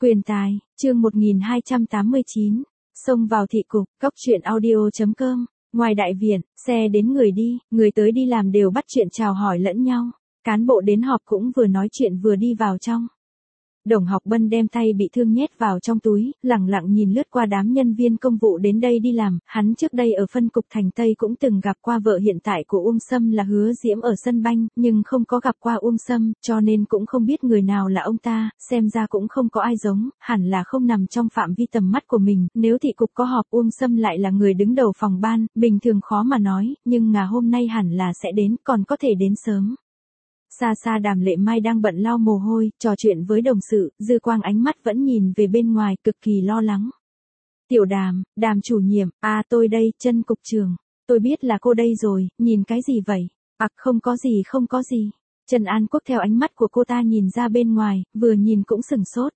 Quyền tài, chương 1289, xông vào thị cục, góc truyện audio.com, ngoài đại viện, xe đến người đi, người tới đi làm đều bắt chuyện chào hỏi lẫn nhau, cán bộ đến họp cũng vừa nói chuyện vừa đi vào trong. Đồng Học Bân đem tay bị thương nhét vào trong túi, lẳng lặng nhìn lướt qua đám nhân viên công vụ đến đây đi làm, hắn trước đây ở phân cục Thành Tây cũng từng gặp qua vợ hiện tại của Uông Sâm là Hứa Diễm ở sân banh, nhưng không có gặp qua Uông Sâm, cho nên cũng không biết người nào là ông ta, xem ra cũng không có ai giống, hẳn là không nằm trong phạm vi tầm mắt của mình, nếu thị cục có họp Uông Sâm lại là người đứng đầu phòng ban, bình thường khó mà nói, nhưng ngày hôm nay hẳn là sẽ đến, còn có thể đến sớm. Xa xa Đàm Lệ Mai đang bận lau mồ hôi, trò chuyện với đồng sự, dư quang ánh mắt vẫn nhìn về bên ngoài, cực kỳ lo lắng. Tiểu Đàm, Đàm chủ nhiệm, tôi đây, Trân cục trưởng. Tôi biết là cô đây rồi, nhìn cái gì vậy? Không có gì. Trần An Quốc theo ánh mắt của cô ta nhìn ra bên ngoài, vừa nhìn cũng sửng sốt.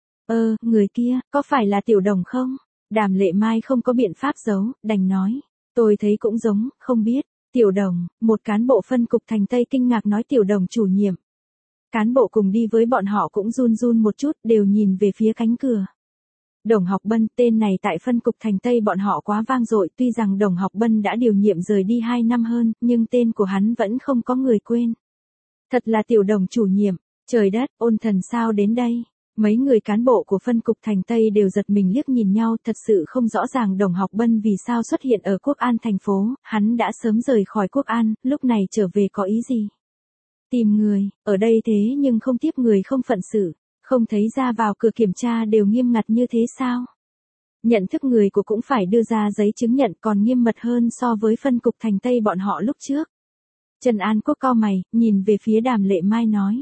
Người kia, có phải là Tiểu Đồng không? Đàm Lệ Mai không có biện pháp giấu, đành nói. Tôi thấy cũng giống, không biết. Tiểu Đồng, một cán bộ phân cục Thành Tây kinh ngạc nói Tiểu Đồng chủ nhiệm. Cán bộ cùng đi với bọn họ cũng run run một chút, đều nhìn về phía cánh cửa. Đồng Học Bân, tên này tại phân cục Thành Tây bọn họ quá vang dội, tuy rằng Đồng Học Bân đã điều nhiệm rời đi 2 năm hơn, nhưng tên của hắn vẫn không có người quên. Thật là Tiểu Đồng chủ nhiệm, trời đất, ôn thần sao đến đây? Mấy người cán bộ của phân cục Thành Tây đều giật mình liếc nhìn nhau, thật sự không rõ ràng Đồng Học Bân vì sao xuất hiện ở Quốc An thành phố, hắn đã sớm rời khỏi Quốc An, lúc này trở về có ý gì? Tìm người, ở đây thế nhưng không tiếp người không phận sự, không thấy ra vào cửa kiểm tra đều nghiêm ngặt như thế sao? Nhận thức người của cũng phải đưa ra giấy chứng nhận còn nghiêm mật hơn so với phân cục Thành Tây bọn họ lúc trước. Trần An Quốc cau mày, nhìn về phía Đàm Lệ Mai nói.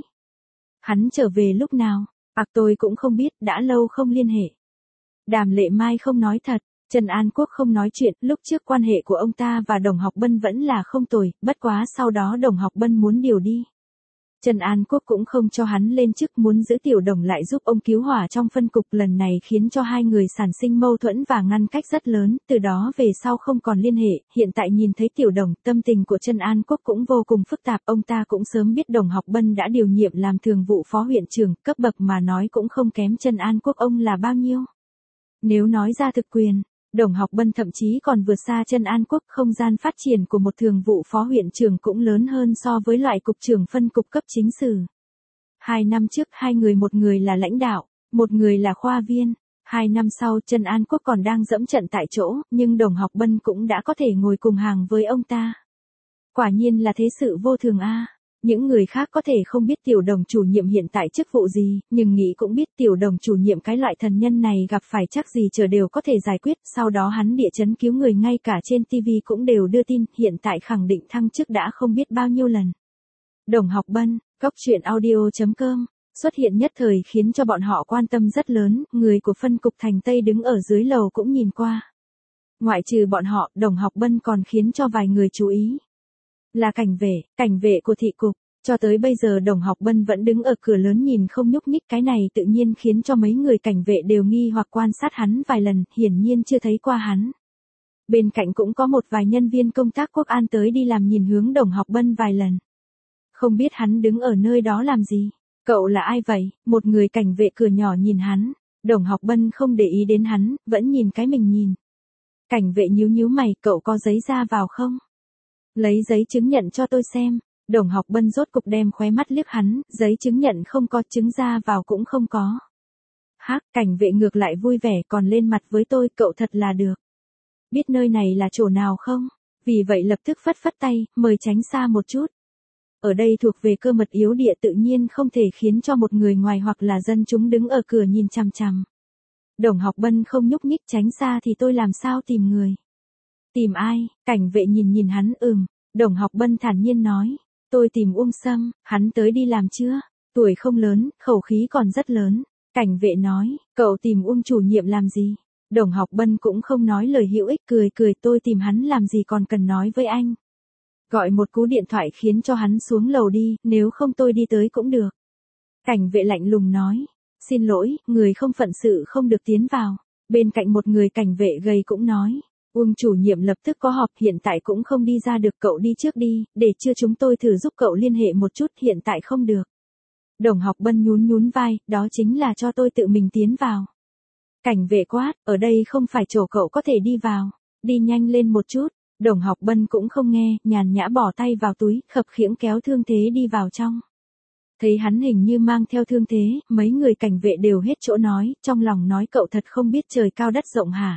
Hắn trở về lúc nào? Tôi cũng không biết, đã lâu không liên hệ. Đàm Lệ Mai không nói thật, Trần An Quốc không nói chuyện, lúc trước quan hệ của ông ta và Đồng Học Bân vẫn là không tồi, bất quá sau đó Đồng Học Bân muốn điều đi. Trần An Quốc cũng không cho hắn lên chức, muốn giữ Tiểu Đồng lại giúp ông cứu hỏa trong phân cục, lần này khiến cho hai người sản sinh mâu thuẫn và ngăn cách rất lớn, từ đó về sau không còn liên hệ, hiện tại nhìn thấy Tiểu Đồng, tâm tình của Trần An Quốc cũng vô cùng phức tạp, ông ta cũng sớm biết Đồng Học Bân đã điều nhiệm làm thường vụ phó huyện trưởng, cấp bậc mà nói cũng không kém Trần An Quốc ông là bao nhiêu. Nếu nói ra thực quyền, Đồng Học Bân thậm chí còn vượt xa Trần An Quốc, không gian phát triển của một thường vụ phó huyện trưởng cũng lớn hơn so với loại cục trưởng phân cục cấp chính sử. 2 năm trước hai người, một người là lãnh đạo, một người là khoa viên. 2 năm sau Trần An Quốc còn đang dẫm trận tại chỗ, nhưng Đồng Học Bân cũng đã có thể ngồi cùng hàng với ông ta. Quả nhiên là thế sự vô thường a. Những người khác có thể không biết Tiểu Đồng chủ nhiệm hiện tại chức vụ gì, nhưng nghĩ cũng biết Tiểu Đồng chủ nhiệm cái loại thần nhân này gặp phải chắc gì chờ đều có thể giải quyết, sau đó hắn địa chấn cứu người, ngay cả trên TV cũng đều đưa tin, hiện tại khẳng định thăng chức đã không biết bao nhiêu lần. Đồng Học Bân, góc truyện audio.com, xuất hiện nhất thời khiến cho bọn họ quan tâm rất lớn, người của phân cục Thành Tây đứng ở dưới lầu cũng nhìn qua. Ngoại trừ bọn họ, Đồng Học Bân còn khiến cho vài người chú ý. Là cảnh vệ của thị cục, cho tới bây giờ Đồng Học Bân vẫn đứng ở cửa lớn nhìn không nhúc nhích, cái này tự nhiên khiến cho mấy người cảnh vệ đều nghi hoặc quan sát hắn vài lần, hiển nhiên chưa thấy qua hắn. Bên cạnh cũng có một vài nhân viên công tác Quốc An tới đi làm nhìn hướng Đồng Học Bân vài lần. Không biết hắn đứng ở nơi đó làm gì, cậu là ai vậy? Một người cảnh vệ cửa nhỏ nhìn hắn, Đồng Học Bân không để ý đến hắn, vẫn nhìn cái mình nhìn. Cảnh vệ nhíu mày, cậu có giấy ra vào không? Lấy giấy chứng nhận cho tôi xem. Đồng Học Bân rốt cục đem khóe mắt liếc hắn, giấy chứng nhận không có, chứng ra vào cũng không có. Cảnh vệ ngược lại vui vẻ, còn lên mặt với tôi, cậu thật là được. Biết nơi này là chỗ nào không? Vì vậy lập tức phất phất tay, mời tránh xa một chút. Ở đây thuộc về cơ mật yếu địa, tự nhiên không thể khiến cho một người ngoài hoặc là dân chúng đứng ở cửa nhìn chằm chằm. Đồng Học Bân không nhúc nhích, tránh xa thì tôi làm sao tìm người? Tìm ai? Cảnh vệ nhìn hắn, Đồng Học Bân thản nhiên nói. Tôi tìm Uông Sâm, hắn tới đi làm chưa? Tuổi không lớn, khẩu khí còn rất lớn. Cảnh vệ nói, cậu tìm Uông chủ nhiệm làm gì? Đồng Học Bân cũng không nói lời hữu ích, cười, tôi tìm hắn làm gì còn cần nói với anh. Gọi một cú điện thoại khiến cho hắn xuống lầu đi, nếu không tôi đi tới cũng được. Cảnh vệ lạnh lùng nói, xin lỗi, người không phận sự không được tiến vào. Bên cạnh một người cảnh vệ gầy cũng nói. Uông chủ nhiệm lập tức có họp, hiện tại cũng không đi ra được, cậu đi trước đi, để chưa chúng tôi thử giúp cậu liên hệ một chút, hiện tại không được. Đồng Học Bân nhún nhún vai, đó chính là cho tôi tự mình tiến vào. Cảnh vệ quát, ở đây không phải chỗ cậu có thể đi vào, đi nhanh lên một chút. Đồng Học Bân cũng không nghe, nhàn nhã bỏ tay vào túi, khập khiễng kéo Thương Thế đi vào trong. Thấy hắn hình như mang theo thương thế, mấy người cảnh vệ đều hết chỗ nói, trong lòng nói cậu thật không biết trời cao đất rộng hả.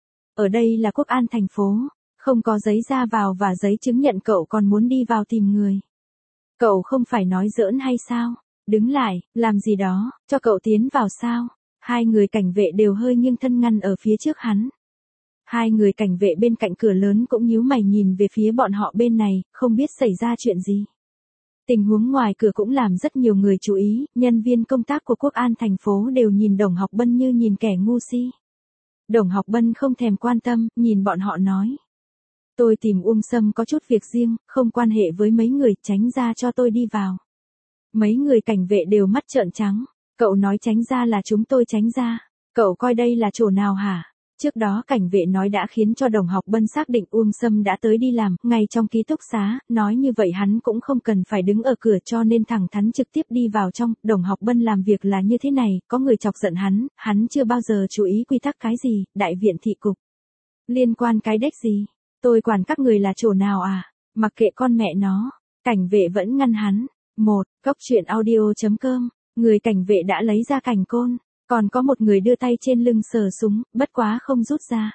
Ở đây là Quốc An thành phố, không có giấy ra vào và giấy chứng nhận cậu còn muốn đi vào tìm người. Cậu không phải nói giỡn hay sao? Đứng lại, làm gì đó, cho cậu tiến vào sao? Hai người cảnh vệ đều hơi nghiêng thân ngăn ở phía trước hắn. Hai người cảnh vệ bên cạnh cửa lớn cũng nhíu mày nhìn về phía bọn họ bên này, không biết xảy ra chuyện gì. Tình huống ngoài cửa cũng làm rất nhiều người chú ý, nhân viên công tác của Quốc An thành phố đều nhìn Đồng Học Bân như nhìn kẻ ngu si. Đồng Học Bân không thèm quan tâm, nhìn bọn họ nói. Tôi tìm Uông Sâm có chút việc riêng, không quan hệ với mấy người, tránh ra cho tôi đi vào. Mấy người cảnh vệ đều mắt trợn trắng, cậu nói tránh ra là chúng tôi tránh ra, cậu coi đây là chỗ nào hả? Trước đó cảnh vệ nói đã khiến cho Đồng Học Bân xác định Uông Sâm đã tới đi làm, ngay trong ký túc xá, nói như vậy hắn cũng không cần phải đứng ở cửa cho nên thẳng thắn trực tiếp đi vào trong. Đồng Học Bân làm việc là như thế này, có người chọc giận hắn chưa bao giờ chú ý quy tắc cái gì, đại viện thị cục. Liên quan cái đếch gì, tôi quản các người là chỗ nào à, mặc kệ con mẹ nó, cảnh vệ vẫn ngăn hắn. Cốc truyện audio.com, người cảnh vệ đã lấy ra cảnh côn. Còn có một người đưa tay trên lưng sờ súng, bất quá không rút ra.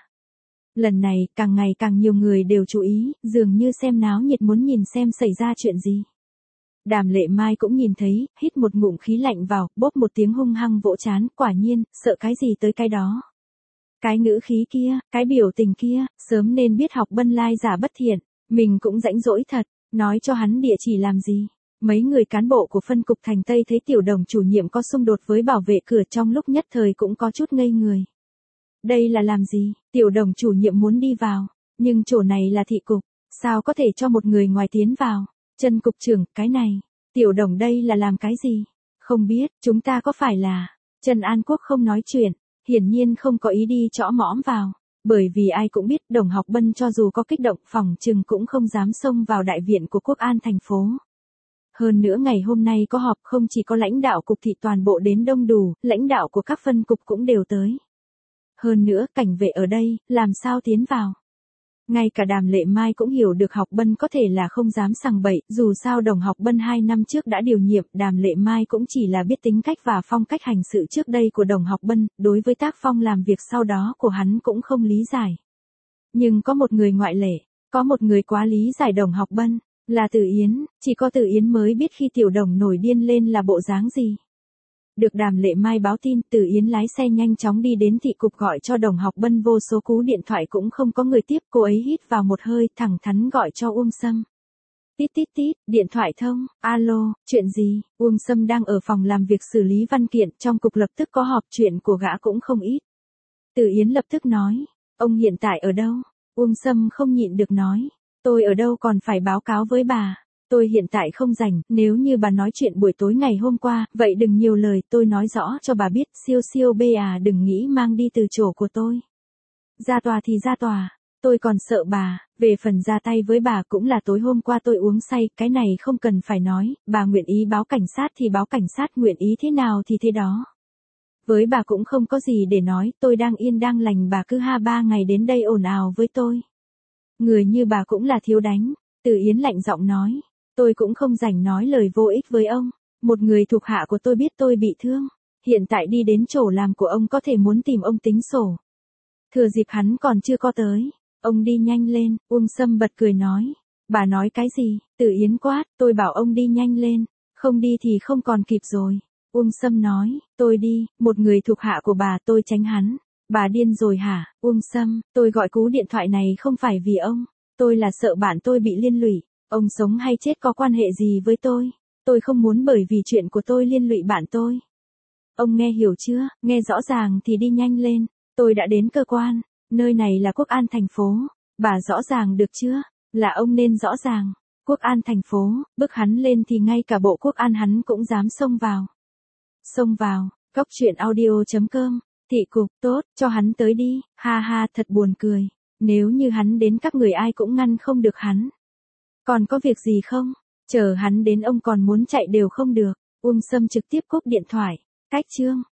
Lần này, càng ngày càng nhiều người đều chú ý, dường như xem náo nhiệt muốn nhìn xem xảy ra chuyện gì. Đàm Lệ Mai cũng nhìn thấy, hít một ngụm khí lạnh vào, bốp một tiếng hung hăng vỗ trán, quả nhiên, sợ cái gì tới cái đó. Cái ngữ khí kia, cái biểu tình kia, sớm nên biết học Bân lai giả bất thiện, mình cũng rãnh rỗi thật, nói cho hắn địa chỉ làm gì. Mấy người cán bộ của phân cục Thành Tây thấy Tiểu Đồng chủ nhiệm có xung đột với bảo vệ cửa trong lúc nhất thời cũng có chút ngây người. Đây là làm gì? Tiểu Đồng chủ nhiệm muốn đi vào, nhưng chỗ này là thị cục, sao có thể cho một người ngoài tiến vào? Trần cục trưởng, cái này, Tiểu Đồng đây là làm cái gì? Không biết, chúng ta có phải là... Trần An Quốc không nói chuyện, hiển nhiên không có ý đi chõ mõm vào, bởi vì ai cũng biết Đồng Học Bân cho dù có kích động phòng trừng cũng không dám xông vào đại viện của Quốc An thành phố. Hơn nữa ngày hôm nay có họp, không chỉ có lãnh đạo cục thị toàn bộ đến đông đủ, lãnh đạo của các phân cục cũng đều tới. Hơn nữa, cảnh vệ ở đây, làm sao tiến vào? Ngay cả Đàm Lệ Mai cũng hiểu được Học Bân có thể là không dám sằng bậy, dù sao Đồng Học Bân 2 năm trước đã điều nhiệm, Đàm Lệ Mai cũng chỉ là biết tính cách và phong cách hành sự trước đây của Đồng Học Bân, đối với tác phong làm việc sau đó của hắn cũng không lý giải. Nhưng có một người ngoại lệ, có một người quá lý giải Đồng Học Bân. Là Từ Yến, chỉ có Từ Yến mới biết khi Tiểu Đồng nổi điên lên là bộ dáng gì. Được Đàm Lệ Mai báo tin, Từ Yến lái xe nhanh chóng đi đến thị cục gọi cho Đồng Học Bân, vô số cú điện thoại cũng không có người tiếp, cô ấy hít vào một hơi, thẳng thắn gọi cho Uông Sâm. Tít tít tít, điện thoại thông, alo, chuyện gì? Uông Sâm đang ở phòng làm việc xử lý văn kiện, trong cục lập tức có họp, chuyện của gã cũng không ít. Từ Yến lập tức nói, ông hiện tại ở đâu? Uông Sâm không nhịn được nói. Tôi ở đâu còn phải báo cáo với bà, tôi hiện tại không rảnh, nếu như bà nói chuyện buổi tối ngày hôm qua, vậy đừng nhiều lời, tôi nói rõ cho bà biết, siêu siêu bê à, đừng nghĩ mang đi từ chỗ của tôi. Ra tòa thì ra tòa, tôi còn sợ bà, về phần ra tay với bà cũng là tối hôm qua tôi uống say, cái này không cần phải nói, bà nguyện ý báo cảnh sát thì báo cảnh sát, nguyện ý thế nào thì thế đó. Với bà cũng không có gì để nói, tôi đang yên đang lành, bà cứ 2-3 ngày đến đây ồn ào với tôi. Người như bà cũng là thiếu đánh, Từ Yến lạnh giọng nói, tôi cũng không rảnh nói lời vô ích với ông, một người thuộc hạ của tôi biết tôi bị thương, hiện tại đi đến chỗ làm của ông có thể muốn tìm ông tính sổ. Thừa dịp hắn còn chưa có tới, ông đi nhanh lên, Uông Sâm bật cười nói, bà nói cái gì? Từ Yến quát, tôi bảo ông đi nhanh lên, không đi thì không còn kịp rồi. Uông Sâm nói, tôi đi, một người thuộc hạ của bà, tôi tránh hắn. Bà điên rồi hả? Uông Sâm, tôi gọi cú điện thoại này không phải vì ông, tôi là sợ bạn tôi bị liên lụy, ông sống hay chết có quan hệ gì với tôi không muốn bởi vì chuyện của tôi liên lụy bạn tôi. Ông nghe hiểu chưa? Nghe rõ ràng thì đi nhanh lên, tôi đã đến cơ quan, nơi này là Quốc An thành phố, bà rõ ràng được chưa? Là ông nên rõ ràng, Quốc An thành phố, bức hắn lên thì ngay cả bộ Quốc An hắn cũng dám xông vào. Xông vào, Cốc truyện audio.com. Thị cục, tốt, cho hắn tới đi, ha ha, thật buồn cười, nếu như hắn đến các người ai cũng ngăn không được hắn. Còn có việc gì không? Chờ hắn đến ông còn muốn chạy đều không được. Uông Sâm trực tiếp cúp điện thoại. Cách chương.